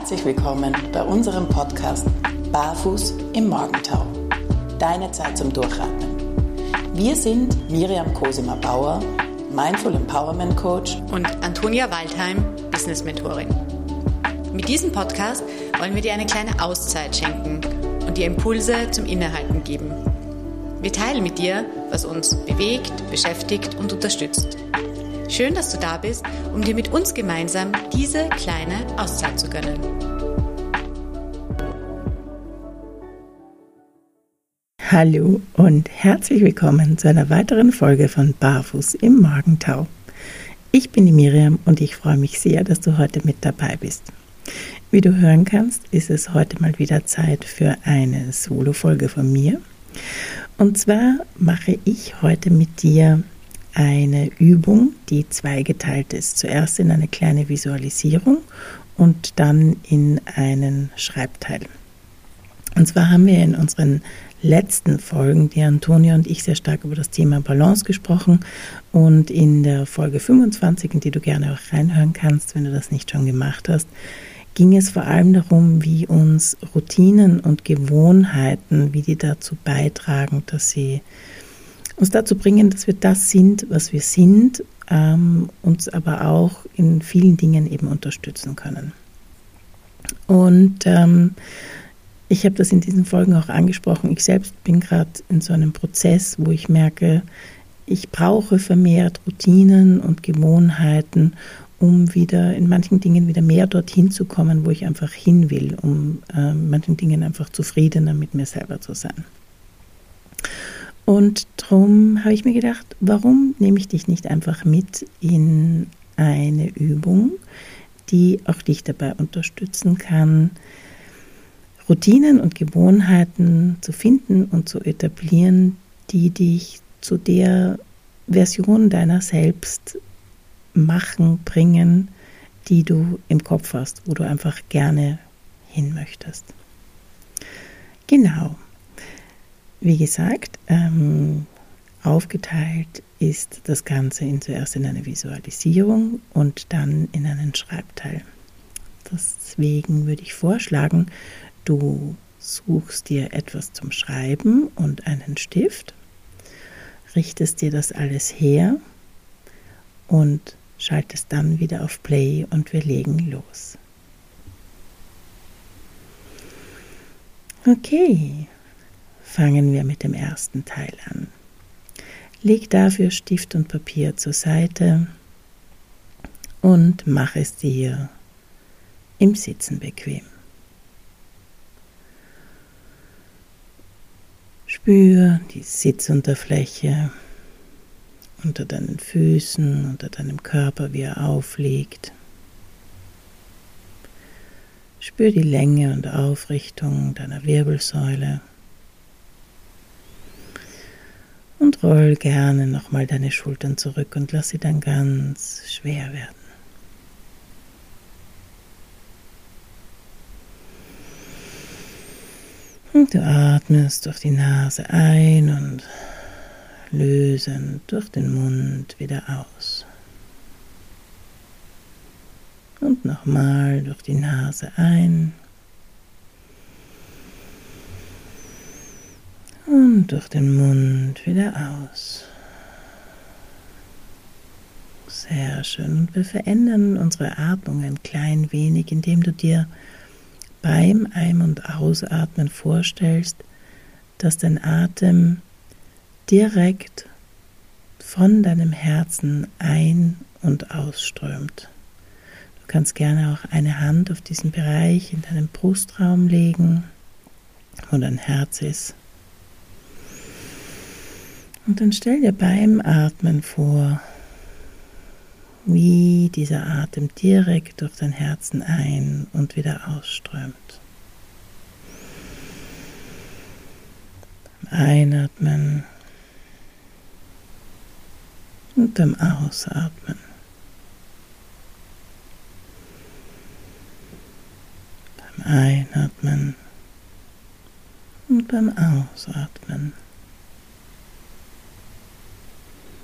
Herzlich willkommen bei unserem Podcast Barfuß im Morgentau. Deine Zeit zum Durchatmen. Wir sind Miriam Cosima-Bauer, Mindful Empowerment Coach und Antonia Waldheim, Business Mentorin. Mit diesem Podcast wollen wir dir eine kleine Auszeit schenken und dir Impulse zum Innehalten geben. Wir teilen mit dir, was uns bewegt, beschäftigt und unterstützt. Schön, dass du da bist, um dir mit uns gemeinsam diese kleine Auszeit zu gönnen. Hallo und herzlich willkommen zu einer weiteren Folge von Barfuß im Morgentau. Ich bin die Miriam und ich freue mich sehr, dass du heute mit dabei bist. Wie du hören kannst, ist es heute mal wieder Zeit für eine Solo-Folge von mir. Und zwar mache ich heute mit dir eine Übung, die zweigeteilt ist. Zuerst in eine kleine Visualisierung und dann in einen Schreibteil. Und zwar haben wir in unseren letzten Folgen, die Antonia und ich, sehr stark über das Thema Balance gesprochen. Und in der Folge 25, in die du gerne auch reinhören kannst, wenn du das nicht schon gemacht hast, ging es vor allem darum, wie uns Routinen und Gewohnheiten, wie die dazu beitragen, dass sie uns dazu bringen, dass wir das sind, was wir sind, uns aber auch in vielen Dingen eben unterstützen können. Und ich habe das in diesen Folgen auch angesprochen. Ich selbst bin gerade in so einem Prozess, wo ich merke, ich brauche vermehrt Routinen und Gewohnheiten, um wieder in manchen Dingen wieder mehr dorthin zu kommen, wo ich einfach hin will, um manchen Dingen einfach zufriedener mit mir selber zu sein. Und darum habe ich mir gedacht, warum nehme ich dich nicht einfach mit in eine Übung, die auch dich dabei unterstützen kann, Routinen und Gewohnheiten zu finden und zu etablieren, die dich zu der Version deiner selbst machen, bringen, die du im Kopf hast, wo du einfach gerne hin möchtest. Genau. Wie gesagt, aufgeteilt ist das Ganze zuerst in eine Visualisierung und dann in einen Schreibteil. Deswegen würde ich vorschlagen, du suchst dir etwas zum Schreiben und einen Stift, richtest dir das alles her und schaltest dann wieder auf Play und wir legen los. Okay. Fangen wir mit dem ersten Teil an. Leg dafür Stift und Papier zur Seite und mach es dir im Sitzen bequem. Spür die Sitzunterfläche unter deinen Füßen, unter deinem Körper, wie er aufliegt. Spür die Länge und Aufrichtung deiner Wirbelsäule. Und roll gerne nochmal deine Schultern zurück und lass sie dann ganz schwer werden. Und du atmest durch die Nase ein und lösend durch den Mund wieder aus. Und nochmal durch die Nase ein. Und durch den Mund wieder aus. Sehr schön. Und wir verändern unsere Atmung ein klein wenig, indem du dir beim Ein- und Ausatmen vorstellst, dass dein Atem direkt von deinem Herzen ein- und ausströmt. Du kannst gerne auch eine Hand auf diesen Bereich in deinem Brustraum legen, wo dein Herz ist. Und dann stell dir beim Atmen vor, wie dieser Atem direkt durch dein Herzen ein- und wieder ausströmt. Beim Einatmen und beim Ausatmen. Beim Einatmen und beim Ausatmen.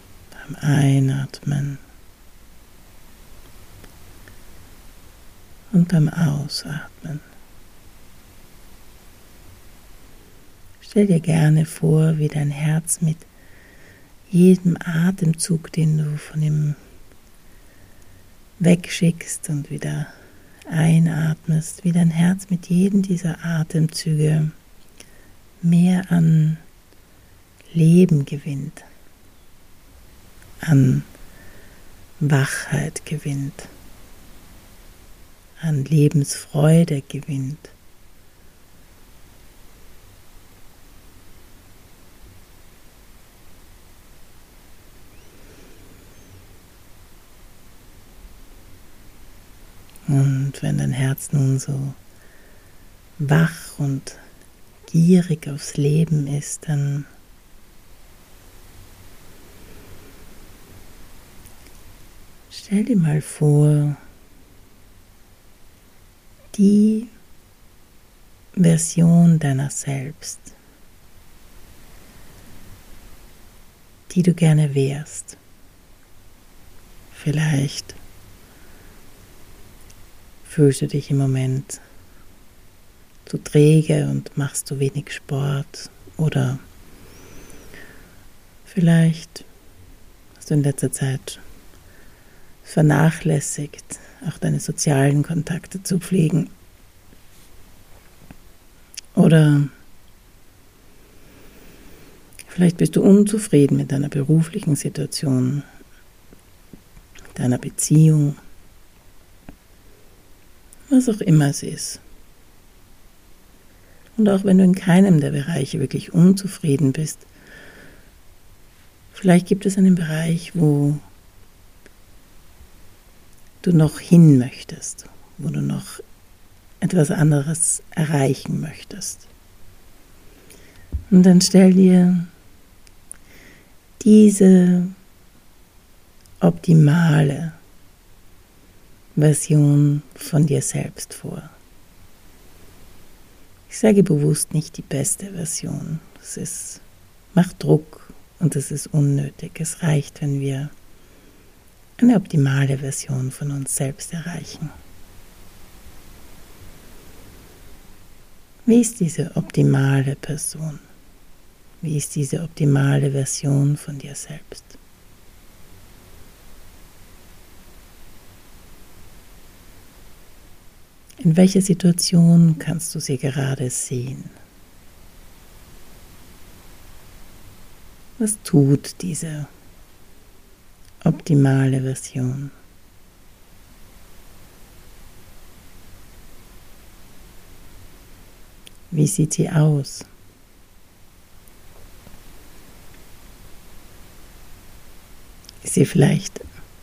Einatmen Und beim Ausatmen stell dir gerne vor, wie dein Herz mit jedem Atemzug, den du von ihm wegschickst und wieder einatmest, wie dein Herz mit jedem dieser Atemzüge mehr an Leben gewinnt, an Wachheit gewinnt, an Lebensfreude gewinnt. Und wenn dein Herz nun so wach und gierig aufs Leben ist, dann stell dir mal vor, die Version deiner selbst, die du gerne wärst. Vielleicht fühlst du dich im Moment zu träge und machst zu wenig Sport, oder vielleicht hast du in letzter Zeit vernachlässigt, auch deine sozialen Kontakte zu pflegen. Oder vielleicht bist du unzufrieden mit deiner beruflichen Situation, mit deiner Beziehung, was auch immer es ist. Und auch wenn du in keinem der Bereiche wirklich unzufrieden bist, vielleicht gibt es einen Bereich, wo du noch hin möchtest, wo du noch etwas anderes erreichen möchtest. Und dann stell dir diese optimale Version von dir selbst vor. Ich sage bewusst nicht die beste Version. Macht Druck und es ist unnötig. Es reicht, wenn wir eine optimale Version von uns selbst erreichen. Wie ist diese optimale Person? Wie ist diese optimale Version von dir selbst? In welcher Situation kannst du sie gerade sehen? Was tut diese optimale Version? Wie sieht sie aus? Ist sie vielleicht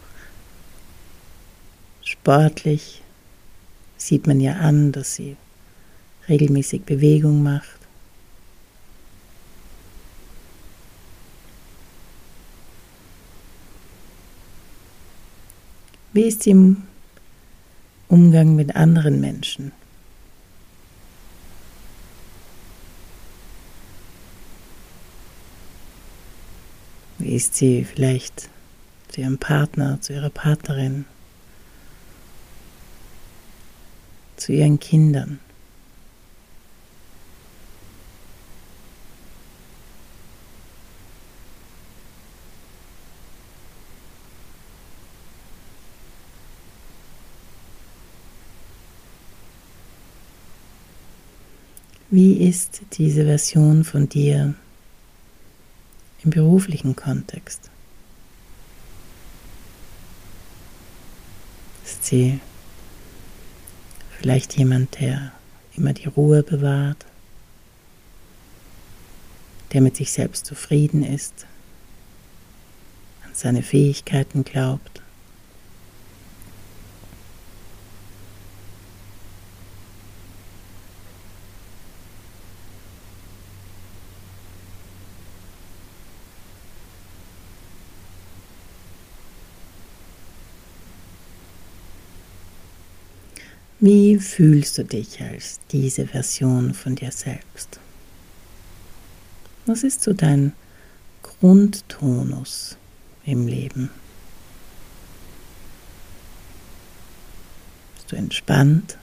sportlich? Sieht man ja an, dass sie regelmäßig Bewegung macht. Wie ist sie im Umgang mit anderen Menschen? Wie ist sie vielleicht zu ihrem Partner, zu ihrer Partnerin, zu ihren Kindern? Wie ist diese Version von dir im beruflichen Kontext? Ist sie vielleicht jemand, der immer die Ruhe bewahrt, der mit sich selbst zufrieden ist, an seine Fähigkeiten glaubt? Wie fühlst du dich als diese Version von dir selbst? Was ist so dein Grundtonus im Leben? Bist du entspannt?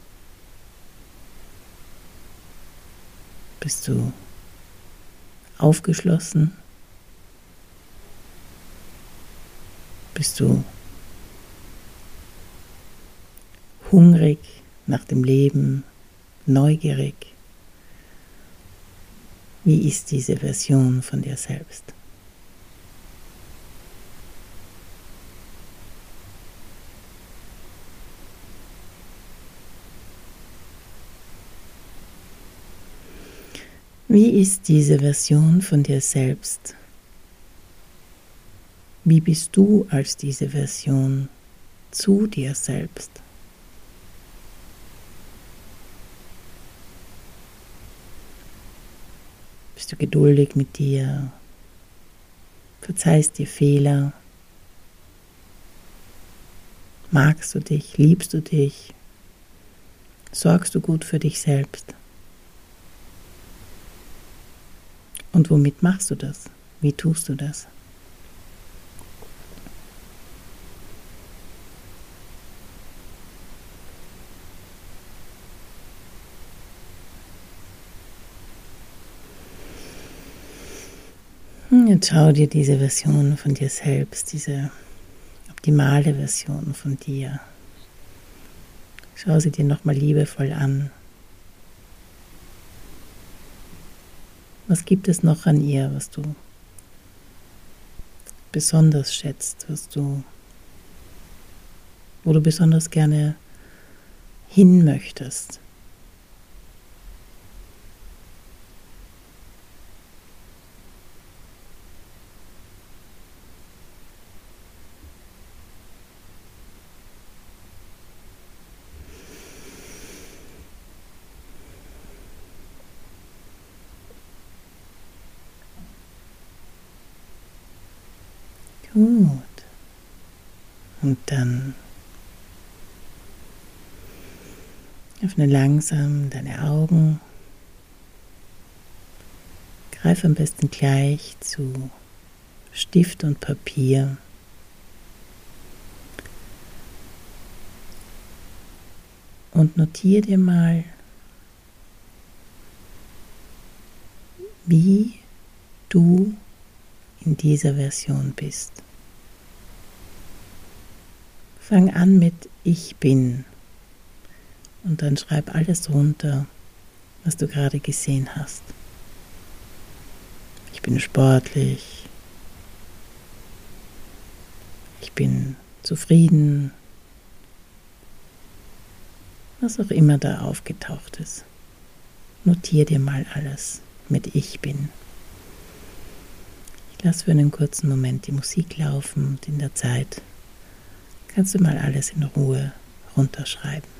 Bist du aufgeschlossen? Bist du hungrig nach dem Leben, neugierig? Wie ist diese Version von dir selbst? Wie ist diese Version von dir selbst? Wie bist du als diese Version zu dir selbst? Bist du geduldig mit dir? Verzeihst dir Fehler? Magst du dich? Liebst du dich? Sorgst du gut für dich selbst? Und womit machst du das? Wie tust du das? Jetzt schau dir diese Version von dir selbst, diese optimale Version von dir. Schau sie dir nochmal liebevoll an. Was gibt es noch an ihr, was du besonders schätzt, wo du besonders gerne hin möchtest? Gut. Und dann öffne langsam deine Augen. Greif am besten gleich zu Stift und Papier. Und notiere dir mal, wie du in dieser Version bist. Fang an mit Ich bin und dann schreib alles runter, was du gerade gesehen hast. Ich bin sportlich, ich bin zufrieden, was auch immer da aufgetaucht ist. Notiere dir mal alles mit Ich bin. Ich lasse für einen kurzen Moment die Musik laufen und in der Zeit kannst du mal alles in Ruhe runterschreiben.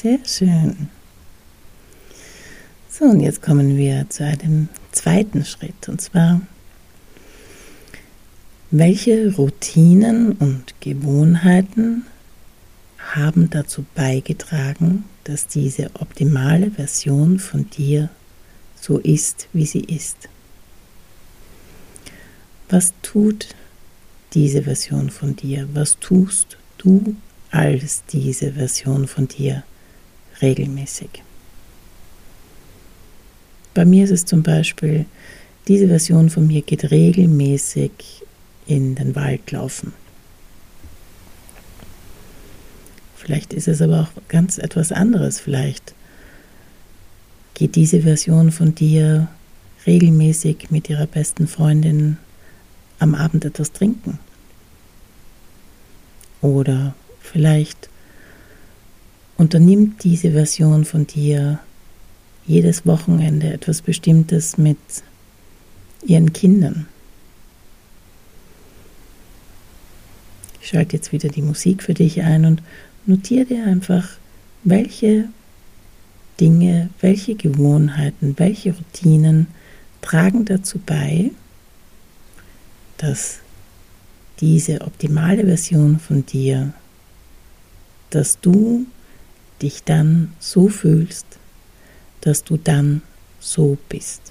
Sehr schön. So, und jetzt kommen wir zu einem zweiten Schritt, und zwar, welche Routinen und Gewohnheiten haben dazu beigetragen, dass diese optimale Version von dir so ist, wie sie ist? Was tut diese Version von dir? Was tust du als diese Version von dir regelmäßig? Bei mir ist es zum Beispiel, diese Version von mir geht regelmäßig in den Wald laufen. Vielleicht ist es aber auch ganz etwas anderes. Vielleicht geht diese Version von dir regelmäßig mit ihrer besten Freundin am Abend etwas trinken. Oder vielleicht unternimmt diese Version von dir jedes Wochenende etwas Bestimmtes mit ihren Kindern. Ich schalte jetzt wieder die Musik für dich ein und notiere dir einfach, welche Dinge, welche Gewohnheiten, welche Routinen tragen dazu bei, dass diese optimale Version von dir, dass du dich dann so fühlst, dass du dann so bist.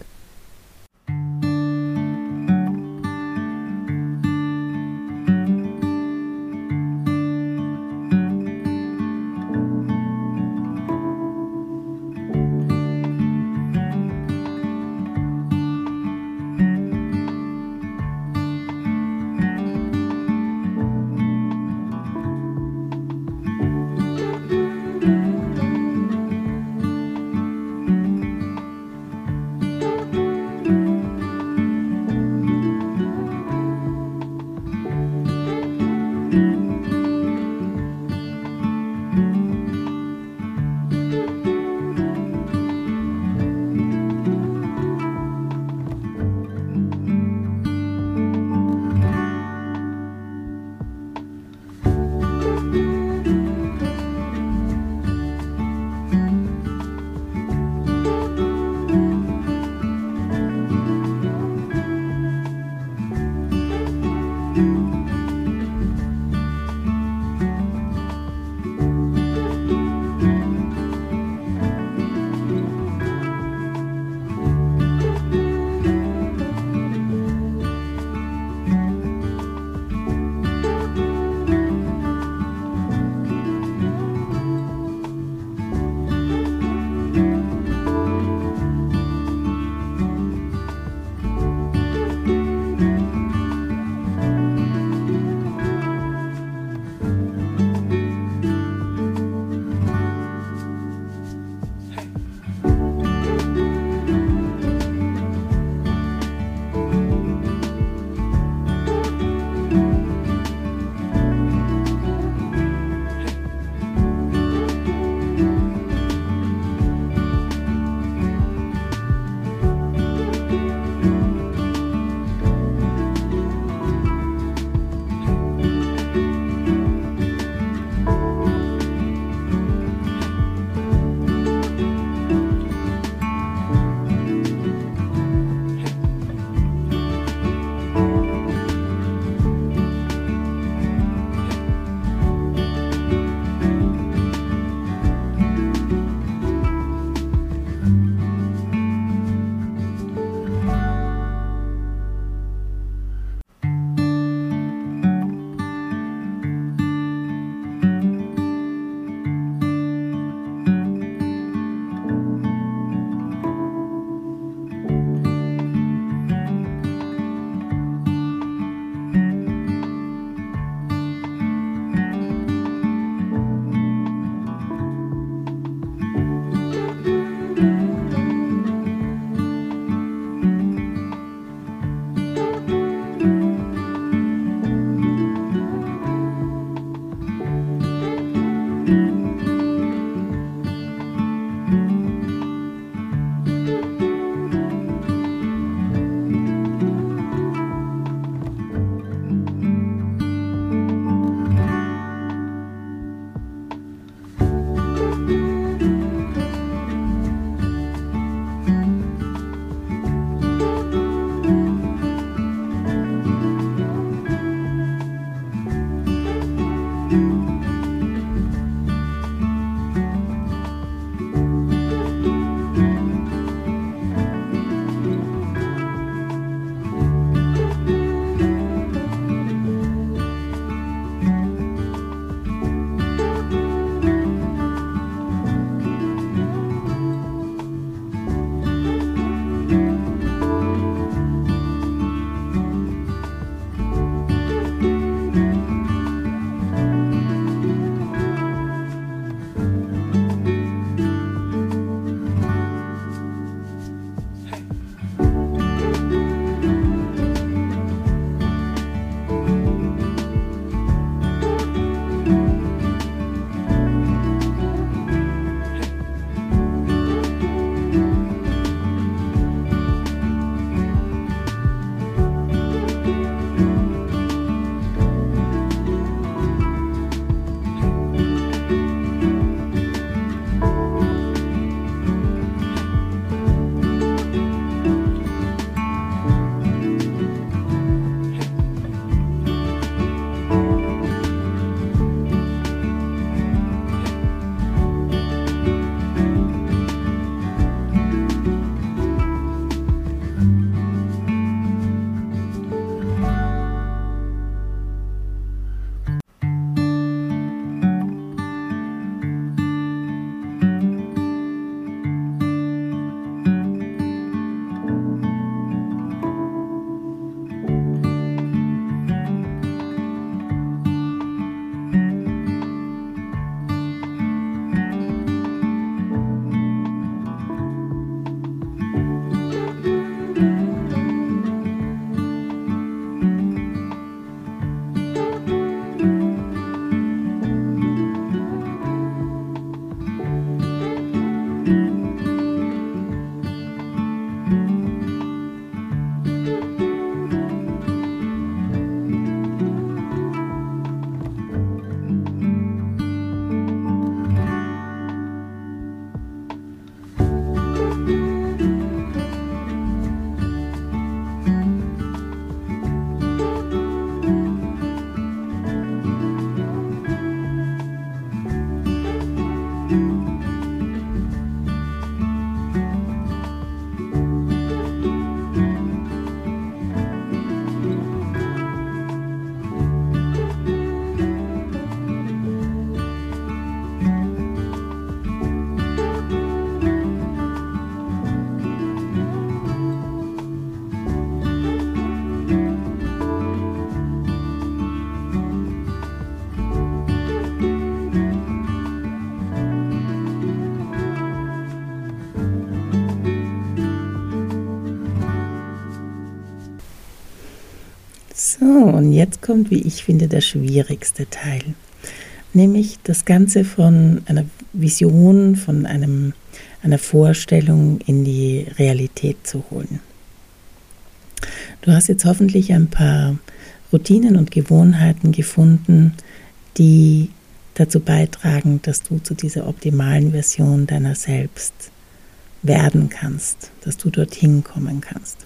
So, und jetzt kommt, wie ich finde, der schwierigste Teil. Nämlich das Ganze von einer Vision, von einer Vorstellung in die Realität zu holen. Du hast jetzt hoffentlich ein paar Routinen und Gewohnheiten gefunden, die dazu beitragen, dass du zu dieser optimalen Version deiner selbst werden kannst, dass du dorthin kommen kannst.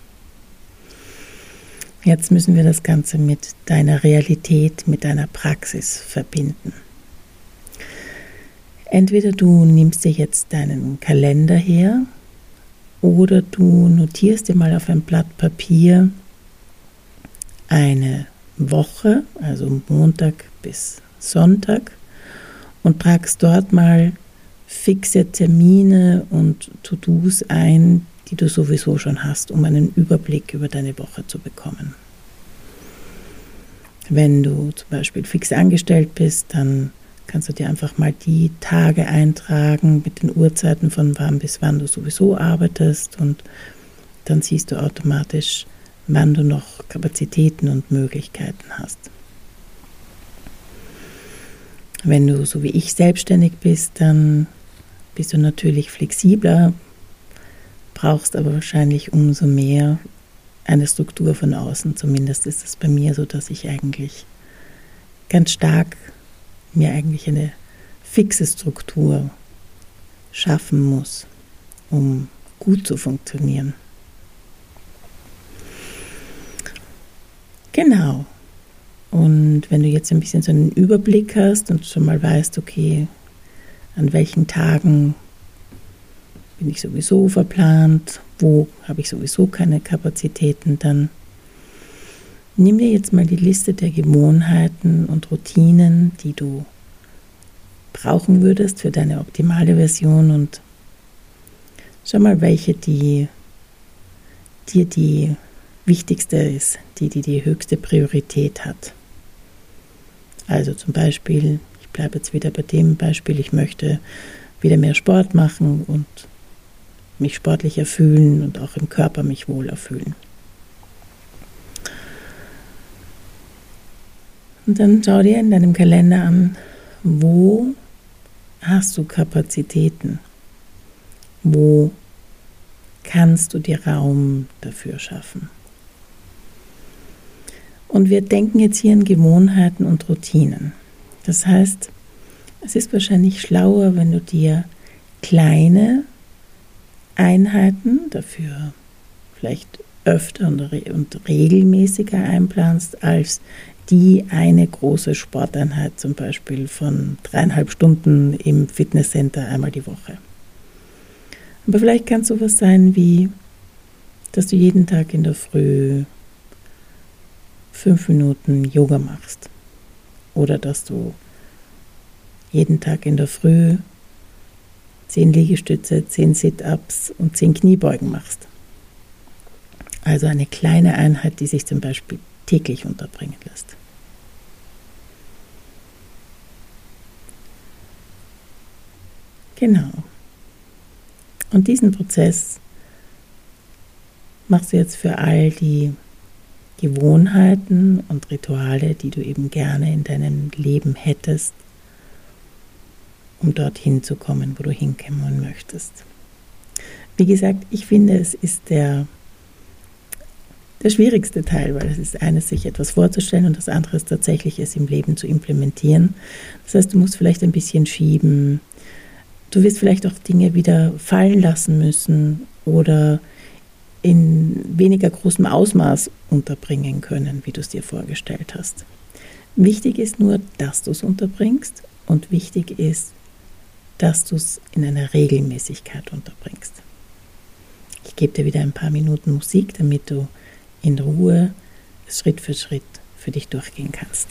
Jetzt müssen wir das Ganze mit deiner Realität, mit deiner Praxis verbinden. Entweder du nimmst dir jetzt deinen Kalender her oder du notierst dir mal auf ein Blatt Papier eine Woche, also Montag bis Sonntag, und tragst dort mal fixe Termine und To-Dos ein, die du sowieso schon hast, um einen Überblick über deine Woche zu bekommen. Wenn du zum Beispiel fix angestellt bist, dann kannst du dir einfach mal die Tage eintragen mit den Uhrzeiten von wann bis wann du sowieso arbeitest, und dann siehst du automatisch, wann du noch Kapazitäten und Möglichkeiten hast. Wenn du, so wie ich, selbstständig bist, dann bist du natürlich flexibler, brauchst aber wahrscheinlich umso mehr eine Struktur von außen. Zumindest ist es bei mir so, dass ich eigentlich ganz stark mir eigentlich eine fixe Struktur schaffen muss, um gut zu funktionieren. Genau. Und wenn du jetzt ein bisschen so einen Überblick hast und schon mal weißt, okay, an welchen Tagen bin ich sowieso verplant, wo habe ich sowieso keine Kapazitäten, dann nimm dir jetzt mal die Liste der Gewohnheiten und Routinen, die du brauchen würdest für deine optimale Version, und schau mal, welche dir die wichtigste ist, die höchste Priorität hat. Also zum Beispiel, ich bleibe jetzt wieder bei dem Beispiel, ich möchte wieder mehr Sport machen und mich sportlicher fühlen und auch im Körper mich wohler fühlen. Und dann schau dir in deinem Kalender an, wo hast du Kapazitäten? Wo kannst du dir Raum dafür schaffen? Und wir denken jetzt hier an Gewohnheiten und Routinen. Das heißt, es ist wahrscheinlich schlauer, wenn du dir kleine Einheiten dafür vielleicht öfter und regelmäßiger einplanst, als die eine große Sporteinheit zum Beispiel von 3,5 Stunden im Fitnesscenter einmal die Woche. Aber vielleicht kann es sowas sein wie, dass du jeden Tag in der Früh 5 Minuten Yoga machst. Oder dass du jeden Tag in der Früh 10 Liegestütze, 10 Sit-Ups und 10 Kniebeugen machst. Also eine kleine Einheit, die sich zum Beispiel täglich unterbringen lässt. Genau. Und diesen Prozess machst du jetzt für all die Gewohnheiten und Rituale, die du eben gerne in deinem Leben hättest, um dorthin zu kommen, wo du hinkommen möchtest. Wie gesagt, ich finde, es ist der schwierigste Teil, weil es ist eines, sich etwas vorzustellen, und das andere ist tatsächlich, es im Leben zu implementieren. Das heißt, du musst vielleicht ein bisschen schieben, du wirst vielleicht auch Dinge wieder fallen lassen müssen oder in weniger großem Ausmaß unterbringen können, wie du es dir vorgestellt hast. Wichtig ist nur, dass du es unterbringst, und wichtig ist, dass du es in einer Regelmäßigkeit unterbringst. Ich gebe dir wieder ein paar Minuten Musik, damit du in Ruhe Schritt für Schritt für dich durchgehen kannst.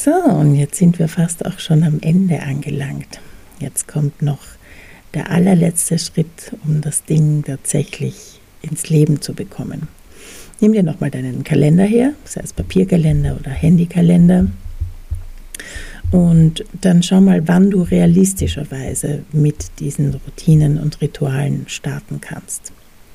So, und jetzt sind wir fast auch schon am Ende angelangt. Jetzt kommt noch der allerletzte Schritt, um das Ding tatsächlich ins Leben zu bekommen. Nimm dir nochmal deinen Kalender her, sei es Papierkalender oder Handykalender, und dann schau mal, wann du realistischerweise mit diesen Routinen und Ritualen starten kannst.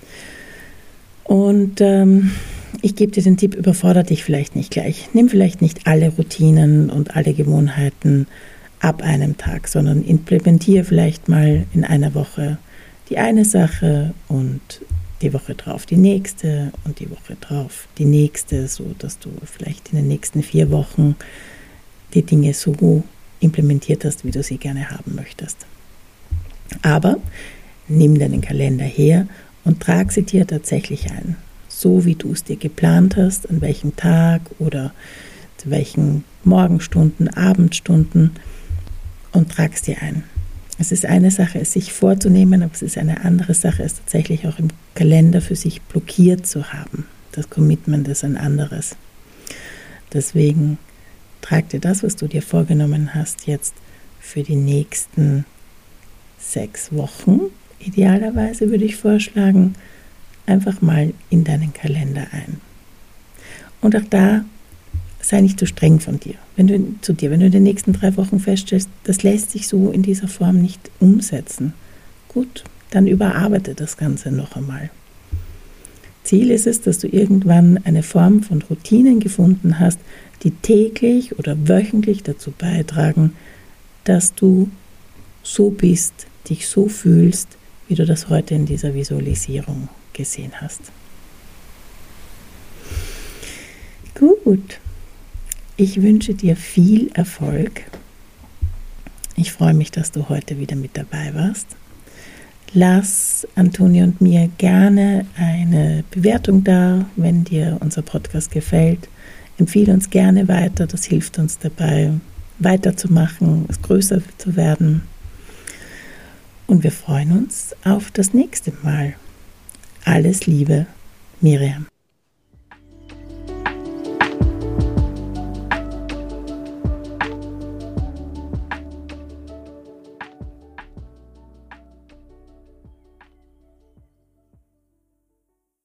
Und ich gebe dir den Tipp, überfordere dich vielleicht nicht gleich. Nimm vielleicht nicht alle Routinen und alle Gewohnheiten ab einem Tag, sondern implementiere vielleicht mal in einer Woche die eine Sache und die Woche drauf die nächste und die Woche drauf die nächste, so dass du vielleicht in den nächsten 4 Wochen die Dinge so implementiert hast, wie du sie gerne haben möchtest. Aber nimm deinen Kalender her und trag sie dir tatsächlich ein, so wie du es dir geplant hast, an welchem Tag oder zu welchen Morgenstunden, Abendstunden, und trag es dir ein. Es ist eine Sache, es sich vorzunehmen, aber es ist eine andere Sache, es tatsächlich auch im Kalender für sich blockiert zu haben. Das Commitment ist ein anderes. Deswegen trag dir das, was du dir vorgenommen hast, jetzt für die nächsten 6 Wochen, idealerweise würde ich vorschlagen, einfach mal in deinen Kalender ein. Und auch da sei nicht zu streng von dir. Wenn du in den nächsten 3 Wochen feststellst, das lässt sich so in dieser Form nicht umsetzen, gut, dann überarbeite das Ganze noch einmal. Ziel ist es, dass du irgendwann eine Form von Routinen gefunden hast, die täglich oder wöchentlich dazu beitragen, dass du so bist, dich so fühlst, wie du das heute in dieser Visualisierung gesehen hast. Gut, ich wünsche dir viel Erfolg. Ich freue mich, dass du heute wieder mit dabei warst. Lass Antonia und mir gerne eine Bewertung da, wenn dir unser Podcast gefällt. Empfehle uns gerne weiter, das hilft uns dabei, weiterzumachen, es größer zu werden. Und wir freuen uns auf das nächste Mal. Alles Liebe, Miriam.